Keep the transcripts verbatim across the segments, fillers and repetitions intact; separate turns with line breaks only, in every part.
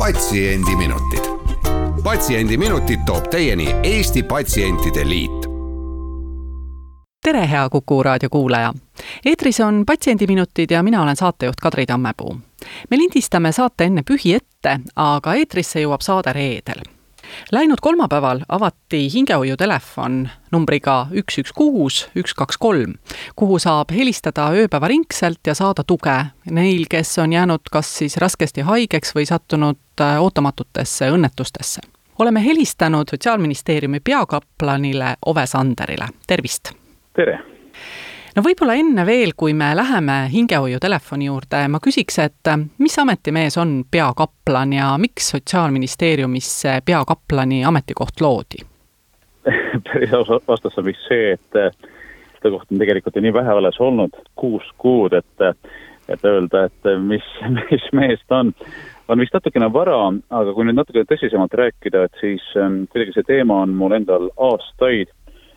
patsiendiminutid. patsiendiminutid toob teieni Eesti Patsientide Liit.
Tere, hea Kuku raadio kuulaja! Eetris on Patsiendiminutid ja mina olen saatejuht Kadri Tammepuu. Me lindistame saate enne pühi ette, aga eetrisse jõuab saade reedel. Läinud kolmapäeval avati hingehoiutelefon numbriga üks üks kuus üks kaks kolm, kuhu saab helistada ööpäevaringselt ja saada tuge neil, kes on jäänud kas siis raskesti haigeks või sattunud ootamatutesse õnnetustesse. Oleme helistanud Sotsiaalministeeriumi peakaplanile Ove Sanderile. Tervist!
Tere!
No võib-olla enne veel, kui me läheme hingehoiutelefoni juurde, ma küsiks, et mis ametimees on peakaplan ja miks Sotsiaalministeeriumis peakaplani ametikoht loodi?
Päris vastus on vist see, et seda kohta on tegelikult nii vähe alles olnud, kuus kuud, et, et öelda, et mis, mis meest on. On vist natukene vara, aga kui nüüd natuke tõsisemalt rääkida, et siis kuidagi see teema on mul endal aastaid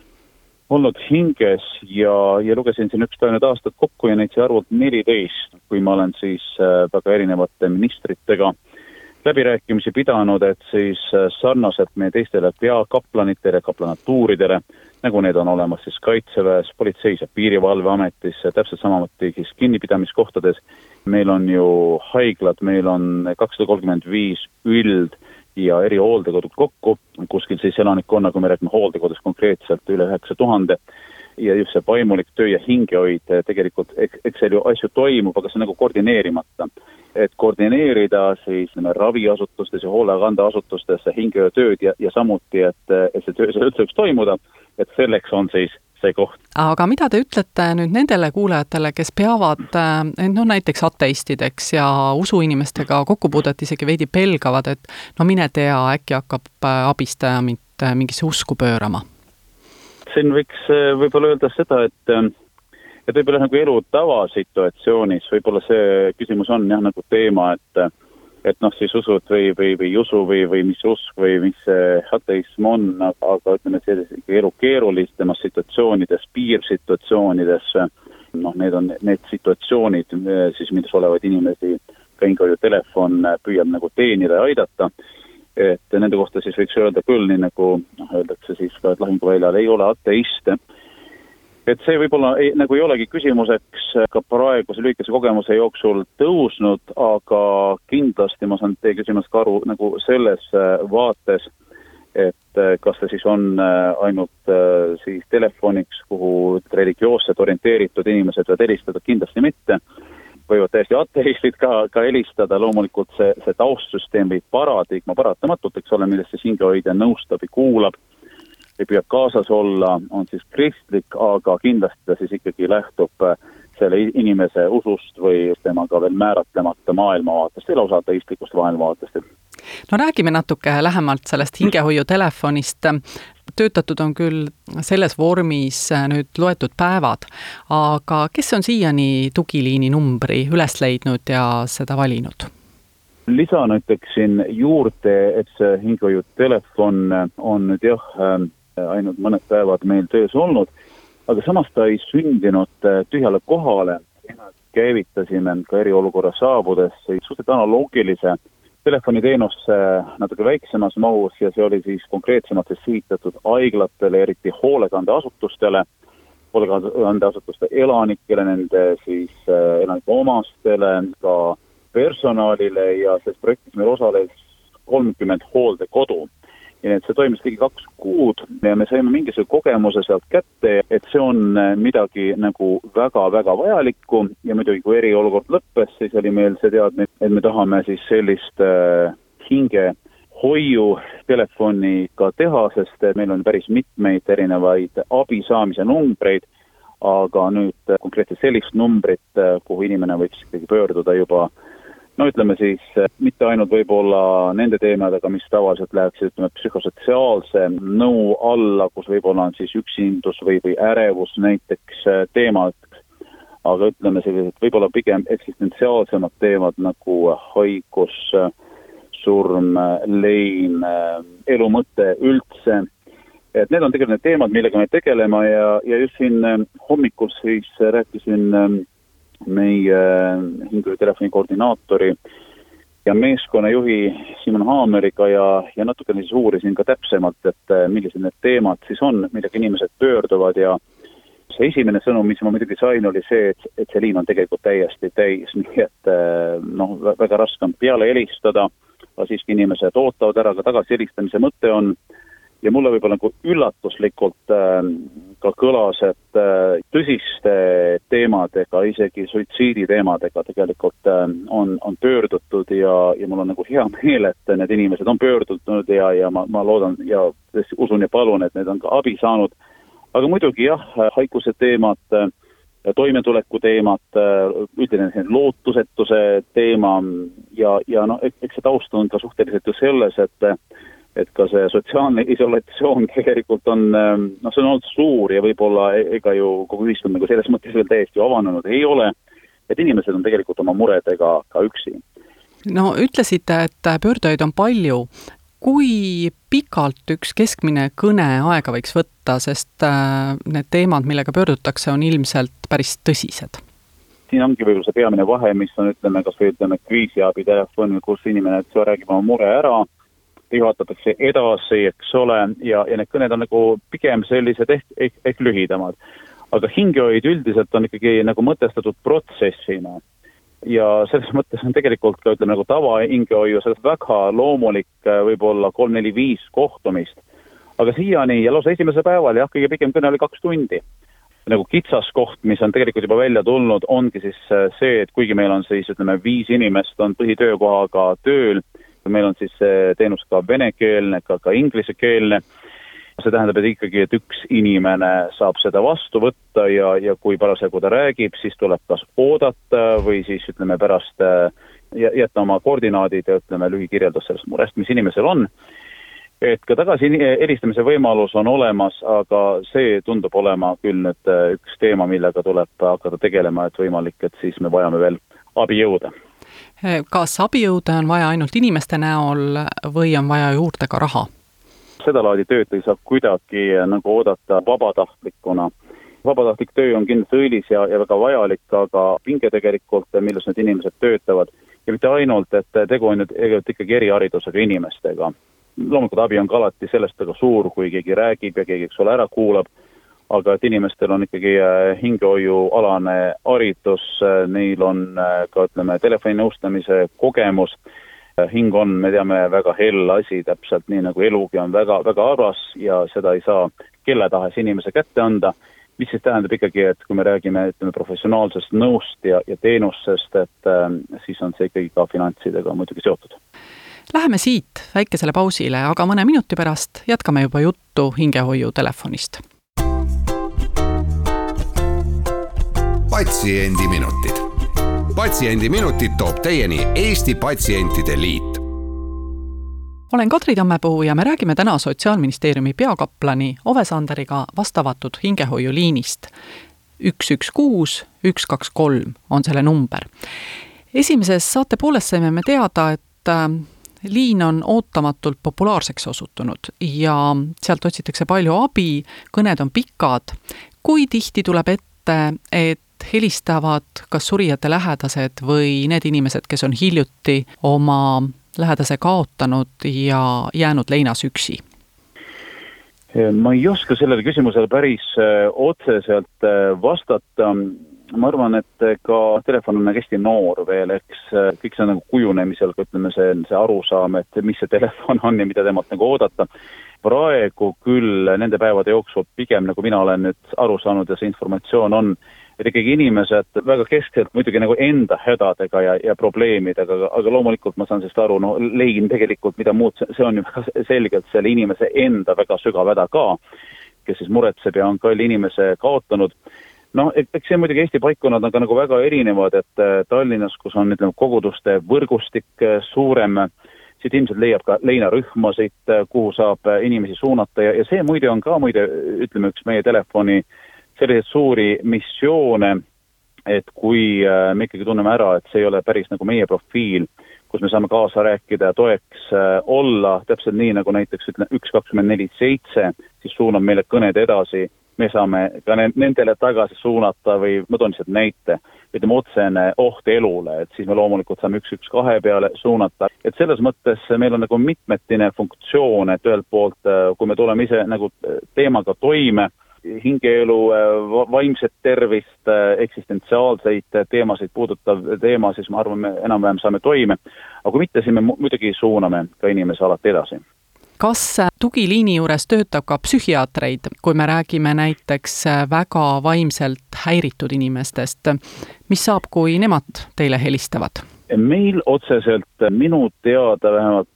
olnud hinges ja, ja lugesin siin üks päev need aastad kokku ja neid see arvult neliteist, kui ma olen siis väga erinevate ministritega läbirääkimisi pidanud, et siis sarnaselt meie teistele peakaplanitele, kaplanatuuridele, nagu need on olemas siis Kaitseväes, Politseis ja Piirivalveametis, täpselt samamoodi siis kinnipidamiskohtades. Meil on ju haiglad, meil on kakssada kolmkümmend viis üld- ja eri hooldekodud kokku, kuskil siis elanikkonna, kui me räägime hooldekodus konkreetselt üle üheksa tuhande. Ja just see vaimulik töö ja hingehoid tegelikult, eks see ju asju toimub, aga see nagu koordineerimata. Et koordineerida siis raviasutustes ja hoolekandeasutustes hingehoiutööd ja, ja samuti, et, et see töö üldse võiks toimuda, et selleks on siis see koht.
Aga mida te ütlete nüüd nendele kuulajatele, kes peavad no, näiteks ateistideks ja usuinimestega kokkupuudet isegi veidi pelgavad, et no mine tea, äkki hakkab abistaja mind mingisse usku pöörama?
Siin võiks võib-olla öelda seda, et, et võib-olla nagu elu tavasituatsioonis, võib-olla see küsimus on jah nagu teema, et et noh, siis usud või, või, või usu või, või mis usk või mis ateism on, aga ütleme, et elu keerulistemas situatsioonides, piirsituatsioonides, noh, need on need situatsioonid, siis milles olevad inimesi, ka hingehoiutelefon püüab nagu teenida ja aidata, et nende kohta siis võiks öelda küll, nii nagu noh, öeldakse siis ka, et lahinguväljal ei ole ateiste. Et see võib-olla ei, nagu ei olegi küsimuseks ka praeguse lühikese kogemuse jooksul tõusnud, aga kindlasti ma saan teie küsimust ka aru nagu selles vaates, et kas see siis on ainult siis telefoniks, kuhu religioossed orienteeritud inimesed võivad helistada, kindlasti mitte. Võivad täiesti ateistid ka, ka helistada, loomulikult see, see taustsüsteem või paradigma paratamatult, eks ole, millest siis hingehoidja nõustab ja kuulab, ei püüab kaasas olla, on siis kristlik, aga kindlasti ta siis ikkagi lähtub selle inimese usust või temaga veel määratlemata maailmavaatest või lausa ateistlikust maailmavaatest.
No räägime natuke lähemalt sellest hingehoiutelefonist. Töötatud on küll selles vormis nüüd loetud päevad, aga kes on siiani tugiliini numbri üles leidnud ja seda valinud?
Lisan ütleksin juurde, et see hingehoiutelefon on nüüd jah, ainult mõned päevad meil töös olnud, aga samas ta ei sündinud tühjale kohale. Käivitasime ka eriolukorra saabudes suhteliselt analoogilise telefoniteenusse natuke väiksemas mahus ja see oli siis konkreetsemalt sihitatud haiglatele, eriti hoolekandeasutustele, hoolekandeasutuste elanikele, nende siis elanike omastele, ka personalile ja selles projektis meil osales kolmkümmend hooldekodu. Ja et see toimis ligi kaks kuud ja me saime mingisuguse kogemuse sealt kätte, et see on midagi nagu väga-väga vajalikku ja muidugi kui eriolukord lõppes, siis oli meil see teadmine, et me tahame siis sellist äh, hingehoiu telefoni ka teha, sest meil on päris mitmeid erinevaid abisaamise numbreid, aga nüüd konkreetselt sellist numbrit, kuhu inimene võiks ikkagi pöörduda juba no ütleme siis, mitte ainult võib-olla nende teemadega, mis tavaliselt läheks ütleme, psühhosotsiaalse nõu alla, kus võib-olla on siis üksindus või, või ärevus näiteks teemad, aga ütleme sellised võib-olla pigem eksistentsiaalsemad teemad nagu haigus, surm, lein, elu mõte üldse. Et need on tegelikult need teemad, millega me tegelema ja, ja just siin hommikul siis rääkisin meie hingehoiutelefoni koordinaatori ja meeskonnajuhi Simon Haameriga ja, ja natukene siis uurisin ka täpsemalt, et millised need teemad siis on, millega inimesed pöörduvad ja see esimene sõnum, mis ma muidugi sain, oli see, et, et see liin on tegelikult täiesti täis, nii et noh, väga raske on peale helistada, aga siiski inimesed ootavad ära, ka tagasi helistamise mõte on. Ja mulle võib-olla nagu üllatuslikult äh, ka kõlas, et äh, tõsiste teemadega, isegi suitsiidi teemadega tegelikult äh, on, on pöördutud ja, ja mul on nagu hea meel, et need inimesed on pöördutud ja, ja ma, ma loodan ja usun ja palun, et need on ka abi saanud. Aga muidugi jah, haiguse teemad, toimetuleku teemad, üldine lootusetuse teema ja, ja no, eks see taust on ka suhteliselt ju selles, et et ka see sotsiaalne isolatsioon tegelikult on, no see on olnud suur ja võib-olla ega ju kogu ühiskond nagu selles mõttes veel täiesti avanenud ei ole, et inimesed on tegelikult oma muredega ka üksi.
No ütlesite, et pöördujaid on palju. Kui pikalt üks keskmine kõne aega võiks võtta, sest need teemad, millega pöördutakse, on ilmselt päris tõsised?
Siin ongi võib-olla see peamine vahe, mis on, ütleme, kas või ütleme kriisiabi telefon, kus inimene et räägib oma mure ära, juhatatakse edasi, eks ole, ja, ja need kõned on nagu pigem sellised ehk, ehk, ehk lühidamad. Aga hingehoid üldiselt on ikkagi nagu mõtestatud protsessina. Ja selles mõttes on tegelikult ka, ütleme, nagu tava hingehoiu sellest väga loomulik võib-olla kolm, neli, viis kohtumist. Aga siiani ja lausa esimese päeval jah, kõige pikem kõne oli kaks tundi. Nagu kitsas koht, mis on tegelikult juba välja tulnud, ongi siis see, et kuigi meil on siis, ütleme, viis inimest on põhitöökohaga tööl, meil on siis teenus ka venekeelne, ka, ka inglisekeelne. See tähendab, et ikkagi, et üks inimene saab seda vastu võtta ja, ja kui parasjagu ta räägib, siis tuleb kas oodata või siis, ütleme, pärast jätta oma koordinaadid ja, ütleme, lühikirjeldus sellest murest, mis inimesel on. Et ka tagasi helistamise võimalus on olemas, aga see tundub olema küll nüüd üks teema, millega tuleb hakata tegelema, et võimalik, et siis me vajame veel abijõude.
Kas abijõude on vaja ainult inimeste näol või on vaja juurde ka raha?
Seda laadi tööd ei saa kuidagi nagu oodata vabatahtlikuna. Vabatahtlik töö on kindlasti õilis ja, ja väga vajalik, aga pinge tegelikult, milles need inimesed töötavad. Ja mitte ainult, et tegu on nüüd ikkagi eriharidusega inimestega. Loomulikult abi on ka alati sellest väga suur, kui keegi räägib ja keegi eks ole ära kuulab. Aga et inimestel on ikkagi hingehoiualane haridus, neil on ka, ütleme, telefoninõustamise kogemus. Hing on, me teame, väga hell asi, täpselt nii nagu elugi on väga, väga arvas ja seda ei saa kelle tahes inimese kätte anda. Mis siis tähendab ikkagi, et kui me räägime, ütleme, professionaalsest nõust ja, ja teenusest, et äh, siis on see ikkagi ka finantsidega muidugi seotud.
Läheme siit väikesele pausile, aga mõne minuti pärast jätkame juba juttu hingehoiu telefonist.
Patsiendiminutid. Patsiendiminutid toob teieni Eesti Patsientide Liit.
Olen Kadri Tammepuu ja me räägime täna Sotsiaalministeeriumi peakaplani Ove Sanderiga vastavatud hingehoiuliinist. üks üks kuus üks kaks kolm on selle number. Esimeses saate poolest saime me teada, et liin on ootamatult populaarseks osutunud ja sealt otsitakse palju abi, kõned on pikad. Kui tihti tuleb ette, et helistavad kas surijate lähedased või need inimesed, kes on hiljuti oma lähedase kaotanud ja jäänud leinas üksi?
Ma ei oska sellele küsimusele päris otseselt vastata. Ma arvan, et ka telefon on hästi noor veel, eks kõik see on nagu kujunemisel, kui ütleme see, see arusaam, et mis see telefon on ja mida temalt nagu oodata. Praegu küll nende päevade jooksul pigem nagu mina olen nüüd aru saanud ja see informatsioon on, et ikkagi inimesed väga keskselt muidugi nagu enda hädadega ja, ja probleemidega, aga, aga loomulikult ma saan sellest aru, no lein tegelikult mida muud, see on ju väga selgelt selle inimese enda väga sügav häda ka, kes siis muretseb ja on kalli inimese kaotanud. No, eks see muidugi Eesti paikkunnad on ka nagu väga erinevad, et Tallinnas, kus on ütleme, koguduste võrgustik suurem, siit ilmselt leiab ka leinarühmasid, kuhu saab inimesi suunata ja, ja see muide on ka muide, ütleme üks meie telefoni selliseid suuri missioone, et kui me ikkagi tunneme ära, et see ei ole päris nagu meie profiil, kus me saame kaasa rääkida ja toeks olla täpselt nii, nagu näiteks üks kakskümmend neli seitse, siis suunab meile kõned edasi me saame ka nendele tagasi suunata või ma toon lihtsalt näite, ütleme otsene oht elule, et siis me loomulikult saame üks üks kahe peale suunata. Et selles mõttes meil on nagu mitmetine funktsioon, et ühelt poolt, kui me tuleme ise nagu teemaga toime, hingeelu, vaimset tervist, eksistentsiaalseid teemasid puudutav teema, siis ma arvan, me enam-vähem saame toime. Aga kui mitte, siis me muidugi suuname ka inimese alati edasi.
Kas tugiliini juures töötab ka psühhiaatreid, kui me räägime näiteks väga vaimselt häiritud inimestest? Mis saab, kui nemad teile helistavad?
Meil otseselt minu teada vähemalt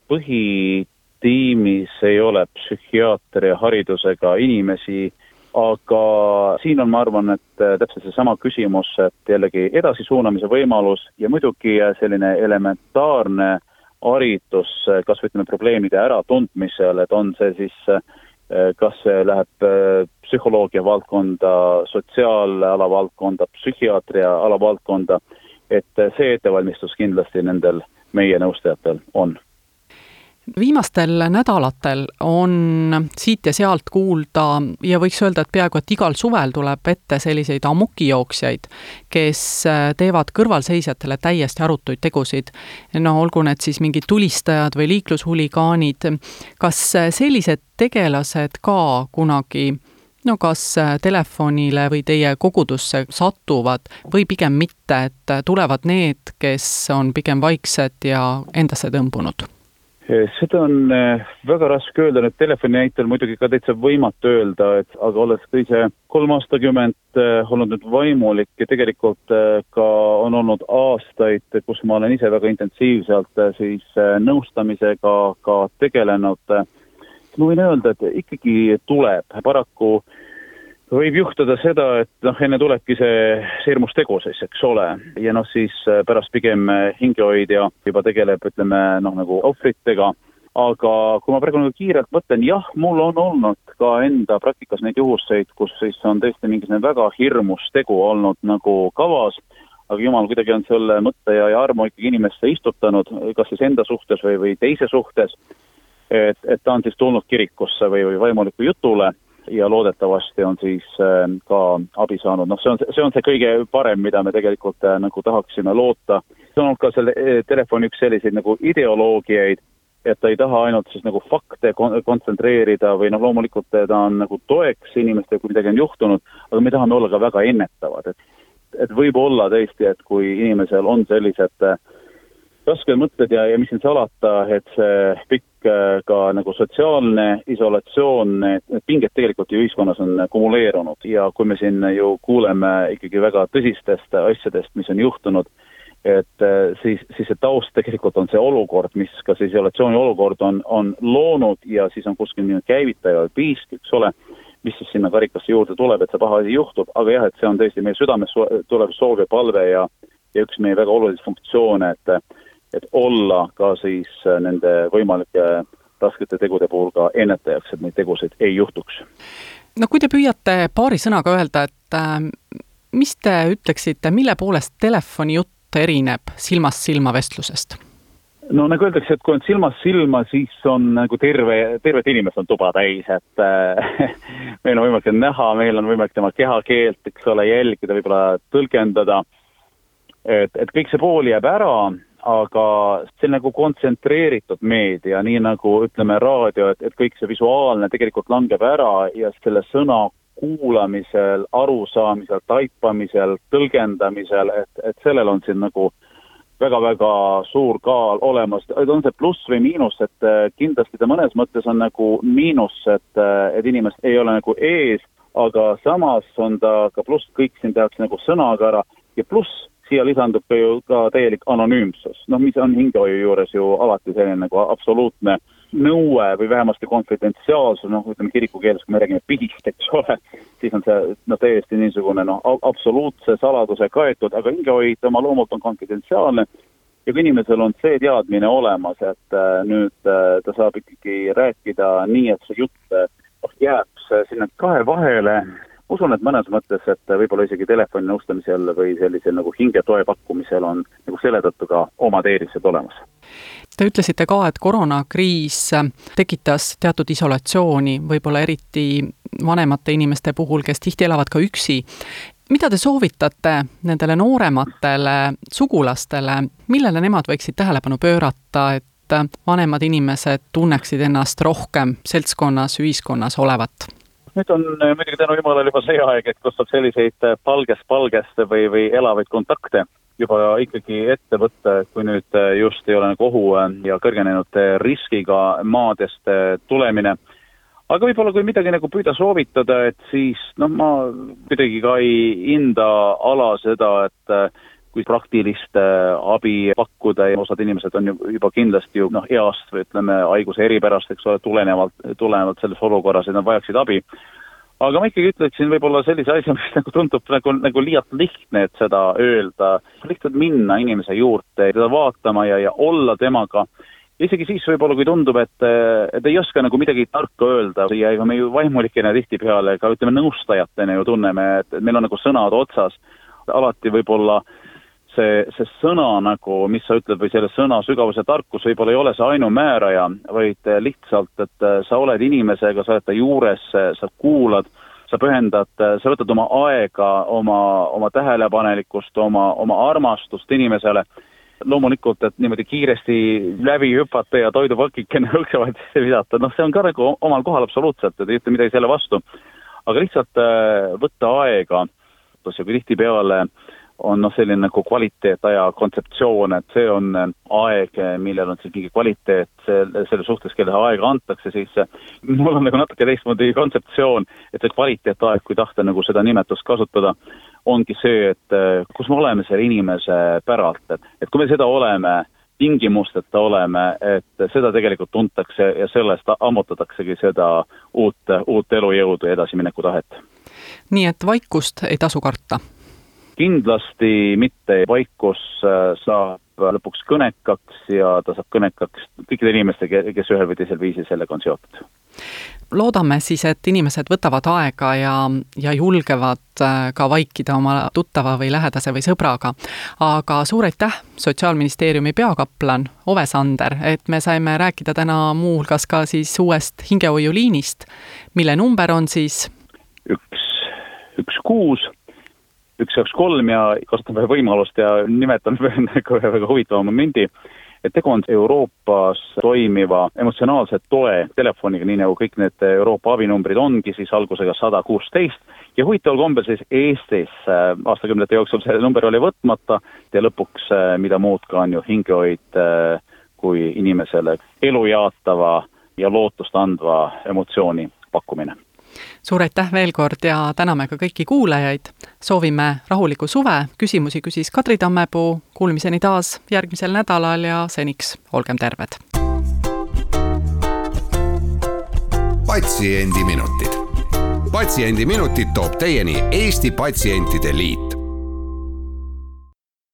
põhitiimis ei ole psühhiaatria haridusega inimesi, aga siin on, ma arvan, et täpselt see sama küsimus, et jällegi edasi suunamise võimalus ja muidugi selline elementaarne haritus, kas võtame probleemide ära tundmisel, et on see siis, kas see läheb psühholoogia valdkonda, sotsiaalala valdkonda, psühhiaatria ala valdkonda, et see ettevalmistus kindlasti nendel meie nõustajatel on.
Viimastel nädalatel on siit ja sealt kuulda ja võiks öelda, et peaaegu et igal suvel tuleb ette selliseid amokijooksjaid, kes teevad kõrvalseisjatele täiesti arutuid tegusid. No olgu need siis mingid tulistajad või liiklushuligaanid. Kas sellised tegelased ka kunagi no kas telefonile või teie kogudusse satuvad või pigem mitte, et tulevad need, kes on pigem vaiksed ja endasse tõmbunud?
Seda on väga raske öelda, nüüd telefoni näitel muidugi ka täitsa võimatu öelda, et aga olles ise kolm aastakümmend olnud nüüd vaimulik ja tegelikult ka on olnud aastaid, kus ma olen ise väga intensiivselt siis nõustamisega ka tegelenud. Ma võin öelda, et ikkagi tuleb paraku võib juhtuda seda, et noh, enne tulebki see hirmus tegu siis, eks ole. Ja noh, siis pärast pigem hingehoidja juba tegeleb, ütleme, noh, nagu ohvritega. Aga kui ma praegu nagu kiirelt mõtlen, jah, mul on olnud ka enda praktikas neid juhuseid, kus siis on tõesti mingisugune väga hirmus tegu olnud nagu kavas, aga jumal kuidagi on selle mõtte ja, ja armu ikkagi inimesse istutanud, kas siis enda suhtes või, või teise suhtes, et, et ta on siis tulnud kirikusse või, või vaimuliku jutule ja loodetavasti on siis ka abi saanud. Noh, see on, see on see kõige parem, mida me tegelikult nagu tahaksime loota. See on olnud ka selle telefoni üks selliseid nagu ideoloogiaid, et ta ei taha ainult siis nagu fakte kontsentreerida või noh, loomulikult ta on nagu toeks inimestele, kui midagi on juhtunud, aga me tahame olla ka väga ennetavad. Et, et võib olla tõesti, et kui inimesel on sellised rasked mõtted ja, ja mis siin salata, et see pikk ka nagu sotsiaalne isolatsioon, need pinged tegelikult ju ühiskonnas on kumuleerunud ja kui me siin ju kuuleme ikkagi väga tõsistest asjadest, mis on juhtunud, et siis, siis see taust tegelikult on see olukord, mis ka see isolatsiooni olukord on, on loonud ja siis on kuskil nii käivitaja või piisk, eks ole, mis siis sinna karikasse juurde tuleb, et see paha asi juhtub, aga jah, et see on tõesti meie südames tulev soov ja palve ja, ja üks meie väga olulisi funktsioone, et et olla ka siis nende võimalike raskete tegude puhul ka ennetajaks, et neid tegusid ei juhtuks.
No kui te püüate paari sõnaga öelda, et äh, mis te ütleksite, mille poolest telefoni jutt erineb silmast silma vestlusest?
No nagu öeldakse, et kui on silmast silma, siis on nagu terve, tervet inimest on tuba täis, et äh, meil on võimalik näha, meil on võimalik tema kehakeelt, eks ole, jälgida, võib-olla tõlgendada, et, et kõik see pool jääb ära, aga see nagu kontsentreeritud meedia, nii nagu ütleme raadio, et, et kõik see visuaalne tegelikult langeb ära ja selle sõna kuulamisel, arusaamisel, taipamisel, tõlgendamisel, et, et sellel on siin nagu väga-väga suur kaal olemas. On see pluss või miinus, et kindlasti ta mõnes mõttes on nagu miinus, et, et inimest ei ole nagu ees, aga samas on ta ka pluss, kõik siin tehakse nagu sõnaga ära ja pluss siia lisandub ka ju ka täielik anonüümsus. Noh, mis on hingehoiu juures ju alati selline nagu absoluutne nõue või vähemasti konfidentsiaalsus, noh, ütleme kirikukeeles, kui me räägime pihist, eks ole, siis on see no, täiesti niisugune no, absoluutse saladuse kaetud, aga hingehoid oma loomult on konfidentsiaalne ja kui inimesel on see teadmine olemas, et äh, nüüd äh, ta saab ikkagi rääkida nii, et see jutt äh, jääb sinna kahe vahele. Usun, et mõnes mõttes, et võib-olla isegi telefoni nõustamisel või sellisel nagu hingetoe pakkumisel on nagu selle tõttu ka omad eelised olemas.
Te ütlesite ka, et koroonakriis tekitas teatud isolatsiooni, võib-olla eriti vanemate inimeste puhul, kes tihti elavad ka üksi. Mida te soovitate nendele noorematele sugulastele, millele nemad võiksid tähelepanu pöörata, et vanemad inimesed tunneksid ennast rohkem seltskonnas, ühiskonnas olevat?
Nüüd on muidugi tänu jumalale juba see aeg, et kus saab selliseid palgest-palgest või, või elavaid kontakte juba ikkagi ette võtta, kui nüüd just ei ole nagu ohu ja kõrgenenud riskiga maadest tulemine. Aga võib-olla kui midagi nagu püüda soovitada, et siis noh, ma kuidagi ka ei hinda ala seda, et kui praktilist abi pakkuda ja osad inimesed on juba kindlasti ju noh, east või ütleme haiguse eripärast, eks ole, tulenevalt, tulenevalt selles olukorras, et nad vajaksid abi. Aga ma ikkagi ütleksin võib-olla sellise asja, mis nagu tundub nagu, nagu liialt lihtne, et seda öelda. Lihtsalt minna inimese juurde, teda vaatama ja, ja olla temaga. Isegi siis võib-olla, kui tundub, et, et ei oska nagu midagi tarka öelda ja ega me ju vaimulikena tihti peale, ka ütleme nõustajatena ju tunneme, et meil on nagu sõnad otsas. Alati võib-olla see, see sõna nagu, mis sa ütled või selle sõna sügavuse tarkus võib-olla ei ole see ainumääraja, vaid lihtsalt, et sa oled inimesega, sa oled ta juures, sa kuulad, sa pühendad, sa võtad oma aega, oma, oma tähelepanelikkust, oma, oma armastust inimesele. Loomulikult, et niimoodi kiiresti läbi hüpata ja toidupakikene õksevaid visata, noh see on ka nagu omal kohal absoluutselt, et ei ütle midagi selle vastu. Aga lihtsalt võtta aega, kui tihti peale on noh, selline nagu kvaliteetaja kontseptsioon, et see on aeg, millel on siis mingi kvaliteet selle, selle suhtes, kelle aega antakse, siis mul on nagu natuke teistmoodi kontseptsioon, et see kvaliteetaeg, kui tahta nagu seda nimetust kasutada, ongi see, et kus me oleme selle inimese päralt, et, et kui me seda oleme, tingimusteta oleme, et seda tegelikult tuntakse ja sellest ammutataksegi seda uut, uut elujõudu ja edasimineku tahet.
Nii et vaikust ei tasu karta?
Kindlasti mitte. Vaikus saab lõpuks kõnekaks ja ta saab kõnekaks kõikide inimeste, kes ühel või teisel viisil sellega on seotud.
Loodame siis, et inimesed võtavad aega ja, ja julgevad ka vaikida oma tuttava või lähedase või sõbraga. Aga suur aitäh, Sotsiaalministeeriumi peakaplan Ove Sander, et me saime rääkida täna muuhulgas ka siis uuest hingehoiuliinist, mille number on siis
üks, üks kuus, üks üks kolm ja kasutame võimalust ja nimetan ühe väga huvitava momendi, et tegu on Euroopas toimiva emotsionaalse toe telefoniga, nii nagu kõik need Euroopa abinumbrid ongi, siis algusega sada kuusteist ja huvitaval kombel siis Eestis aastakümnete jooksul see number oli võtmata ja lõpuks mida muud ka on ju hingehoid kui inimesele elu jaatava ja lootust andva emotsiooni pakkumine.
Suur aitäh veel kord ja täname ka kõiki kuulajaid. Soovime rahuliku suve, küsimusi küsis Kadri Tammepuu, kuulmiseni taas järgmisel nädalal ja seniks olgem terved.
Patsiendiminutid. Patsiendiminutid toob teieni Eesti Patsientide Liit.